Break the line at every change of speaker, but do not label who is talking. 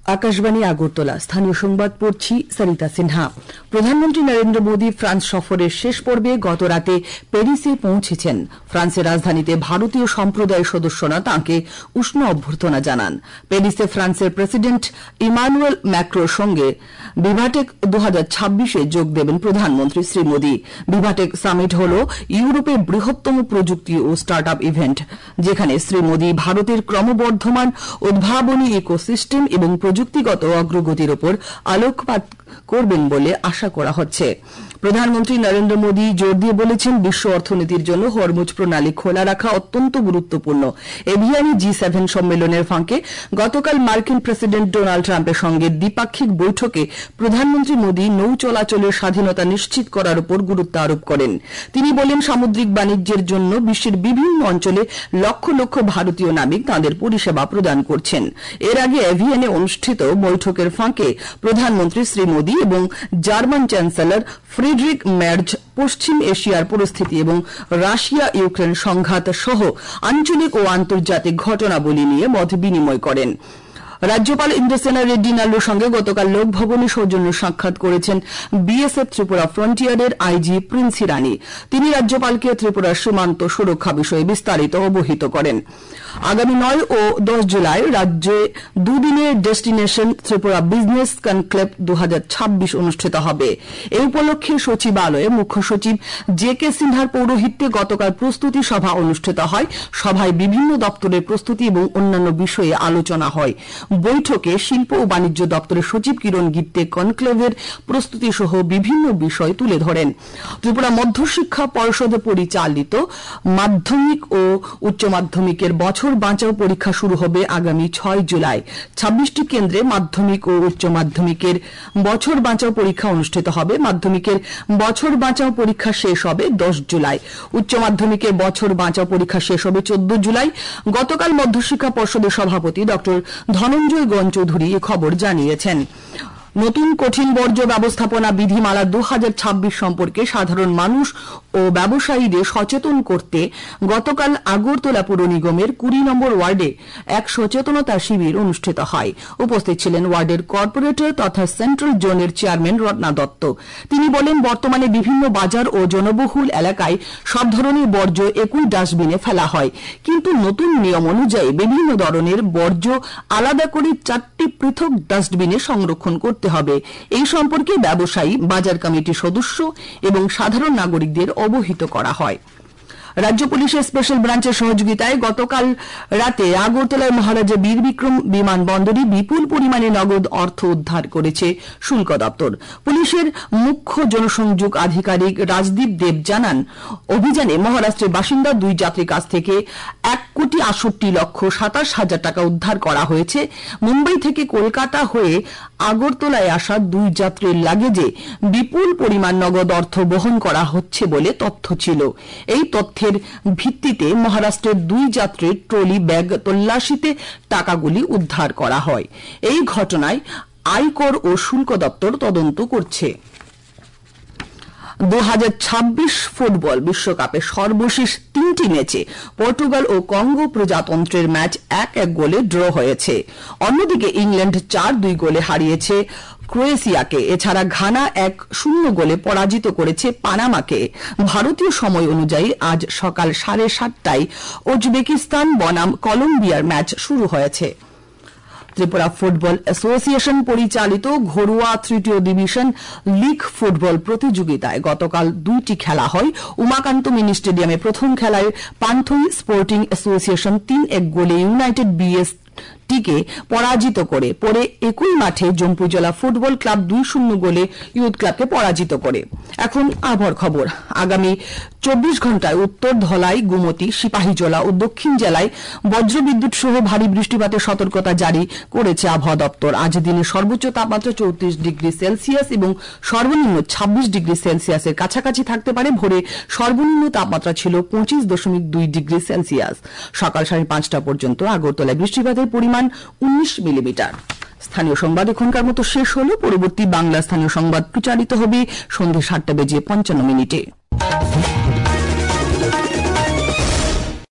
আকাশবাণী আগরতলা স্থানীয় সংবাদ পড়ছি সরিতা সিনহা। প্রধানমন্ত্রী নরেন্দ্র মোদী ফ্রান্স সফরের শেষ পর্বে গতরাতে প্যারিসে পৌঁছেছেন। ফ্রান্সের রাজধানীতে ভারতীয় সম্প্রদায়ের সদস্যরা তাঁকে উষ্ণ অভ্যর্থনা জানান। প্যারিসে ফ্রান্সের প্রেসিডেন্ট ইমানুয়েল ম্যাক্রোর সঙ্গে বিভাটেক 2026-এ যোগ দেবেন প্রধানমন্ত্রী শ্রী মোদী। বিভাটেক সামিট হল ইউরোপের বৃহত্তম প্রযুক্তি ও স্টার্ট আপ ইভেন্ট, যেখানে শ্রী মোদী ভারতের ক্রমবর্ধমান উদ্ভাবনী ইকোসিস্টেম এবং প্রযুক্তিগত অগ্রগতির উপর আলোকপাত করবেন বলে আশা করা হচ্ছে। প্রধানমন্ত্রী নরেন্দ্র মোদী জোর দিয়ে বলেছেন, বিশ্ব অর্থনীতির জন্য হরমুজ প্রণালী খোলা রাখা অত্যন্ত গুরুত্বপূর্ণ। এভিয়ানি G7 সম্মেলনের ফাঁকে গতকাল মার্কিন প্রেসিডেন্ট ডোনাল্ড ট্রাম্পের সঙ্গে দ্বিপাক্ষিক বৈঠকে প্রধানমন্ত্রী মোদী নৌ চলাচলের স্বাধীনতা নিশ্চিত করার উপর গুরুত্ব আরোপ করেন। তিনি বলেন, সামুদ্রিক বাণিজ্যের জন্য বিশ্বের বিভিন্ন অঞ্চলে লক্ষ লক্ষ ভারতীয় নাবিক তাঁদের পরিষেবা প্রদান করছেন। এর আগে এভিয়ানে অনুষ্ঠিত বৈঠকের ফাঁকে প্রধানমন্ত্রী শ্রী মোদী এবং জার্মান চ্যান্সেলর ফ্রিডরিক মের্জ পশ্চিম এশিয়ার পরিস্থিতি এবং রাশিয়া ইউক্রেন সংঘাত সহ আঞ্চলিক ও আন্তর্জাতিক ঘটনাবলী নিয়ে মত বিনিময় করেন। রাজ্যপাল ইন্দ্রসেনা রেড্ডি নাল্লুর সঙ্গে গতকাল লোকভবনে সৌজন্য সাক্ষাৎ করেছেন বিএসএফ ত্রিপুরা ফ্রন্টিয়ারের আইজি প্রিন্সি রানী। তিনি রাজ্যপালকে ত্রিপুরার সীমান্ত সুরক্ষা বিষয়ে বিস্তারিত অবহিত করেন। আগামী 9 ও 10 জুলাই রাজ্যে দুদিনের ডেস্টিনেশন ত্রিপুরা বিজনেস কনক্লেভ 2026 অনুষ্ঠিত হবে। এই উপলক্ষে সচিবালয়ে মুখ্য সচিব জে.কে. সিনহার পৌরোহিত্যে গতকাল প্রস্তুতি সভা অনুষ্ঠিত হয়। সভায় বিভিন্ন দপ্তরের প্রস্তুতি এবং অন্যান্য বিষয়ে আলোচনা হয়। বৈঠকে শিল্প ও বাণিজ্য দপ্তরের সচিব কিরণ গিত্তে কনক্লেভের প্রস্তুতি সহ বিভিন্ন বিষয় তুলে ধরেন। ত্রিপুরা মধ্যশিক্ষা পর্ষদ পরিচালিত মাধ্যমিক ও উচ্চ মাধ্যমিকের বছর বাঁচাও পরীক্ষা শুরু হবে আগামী 6 জুলাই। 26টি কেন্দ্রে মাধ্যমিক ও উচ্চ মাধ্যমিকের বছর বাঁচাও পরীক্ষা অনুষ্ঠিত হবে। মাধ্যমিকের বছর বাঁচাও পরীক্ষা শেষ হবে 10 জুলাই। উচ্চ মাধ্যমিকের বছর বাঁচাও পরীক্ষা শেষ হবে 14 জুলাই। গতকাল মধ্যশিক্ষা পর্ষদের সভাপতি ড ধনঞ্জয় গণ চৌধুরী এ খবর জানিয়েছেন। নতুন কঠিন বর্জ্য ব্যবস্থাপনা বিধিমালা 2026 সম্পর্কে সাধারণ মানুষ ও ব্যবসায়ীদের সচেতন করতে গতকাল আগরতলা পুর নিগমের 20 নম্বর ওয়ার্ডে এক সচেতনতা শিবির অনুষ্ঠিত হয়। উপস্থিত ছিলেন ওয়ার্ডের কর্পোরেটর তথা সেন্ট্রাল জোনের চেয়ারম্যান রত্না দত্ত। তিনি বলেন, বর্তমানে বিভিন্ন বাজার ও জনবহুল এলাকায় সব ধরনের বর্জ্য একই ডাস্টবিনে ফেলা হয়, কিন্তু নতুন নিয়ম অনুযায়ী বিভিন্ন ধরনের বর্জ্য আলাদা করে 4টি পৃথক ডাস্টবিনে সংরক্ষণ করতে হবে। এই সম্পর্কে ব্যবসায়ী, বাজার কমিটির সদস্য এবং সাধারণ নাগরিকদের অবহিত করা হয়। রাজ্য পুলিশের স্পেশাল ব্রাঞ্চের সহযোগিতায় গতকাল রাতে আগরতলার মহারাজা বীর বিক্রম বিমানবন্দরে বিপুল পরিমাণে নগদ অর্থ উদ্ধার করেছে শুল্ক দপ্তর। পুলিশের মুখ্য জনসংযোগ আধিকারিক রাজদীপ দেব জানান, অভিযানে মহারাষ্ট্রের বাসিন্দা 2 যাত্রীর কাছ থেকে 1,68,27,000 টাকা উদ্ধার করা হয়েছে। মুম্বাই থেকে কলকাতা হয়ে আগরতলায় আসা 2 যাত্রীর লাগেজে বিপুল পরিমাণ নগদ অর্থ বহন করা হচ্ছে বলে তথ্য ছিল। এই তথ্যের ভিত্তিতে মহারাষ্ট্রের 2 যাত্রীর ট্রলি ব্যাগ তল্লাশিতে টাকাগুলি উদ্ধার করা হয়। এই ঘটনায় আয়কর ও শুল্ক দপ্তর তদন্ত করছে। 2026 ফুটবল বিশ্বকাপে সর্বশেষ 3টি ম্যাচে পর্তুগাল ও কঙ্গো প্রজাতন্ত্রের ম্যাচ 1-1 গোলে ড্র হয়েছে। অন্যদিকে ইংল্যান্ড 4-2 গোলে হারিয়েছে ক্রোয়েশিয়াকে। এছাড়া ঘানা 1-0 গোলে পরাজিত করেছে পানামাকে। ভারতীয় সময় অনুযায়ী আজ সকাল 7:30টায় উজবেকিস্তান বনাম কলম্বিয়ার ম্যাচ শুরু হয়েছে। ত্রিপুরা ফুটবল অ্যাসোসিয়েশন পরিচালিত ঘরোয়া 3য় ডিভিশন লীগ ফুটবল প্রতিযোগিতায় গতকাল 2টি খেলা হয়। উমাকান্ত মিনি স্টেডিয়ামে প্রথম খেলায় পান্থই স্পোর্টিং অ্যাসোসিয়েশন 3-1 গোলে ইউনাইটেড বিএস টিকে পরাজিত করে। পরে একই মাঠে জম্পুজলা ফুটবল ক্লাব 2-0 গোলে ইউথ ক্লাবকে পরাজিত করে। এখন আবহাওয়ার খবর। আগামী 24 ঘন্টায় উত্তর ধলাই, গোমতী, সিপাহীজলা ও দক্ষিণ জেলায় বজ্রবিদ্যুৎ সহ ভারী বৃষ্টিপাতের সতর্কতা জারি করেছে আবহাওয়া দপ্তর। আজ দিনের সর্বোচ্চ তাপমাত্রা 34 ডিগ্রি সেলসিয়াস এবং সর্বনিম্ন 26 ডিগ্রি সেলসিয়াসের কাছাকাছি থাকতে পারে। ভোরে সর্বনিম্ন তাপমাত্রা ছিল 25.2 ডিগ্রি সেলসিয়াস। সকাল 5:30টা পর্যন্ত আগরতলায় বৃষ্টিপাতের পরিমাণ 19 মিলিমিটার। স্থানীয় সংবাদ এখনকার মতো শেষ হলো। পরবর্তী বাংলা স্থানীয় সংবাদ প্রচারিত হবে সন্ধ্যে 7:55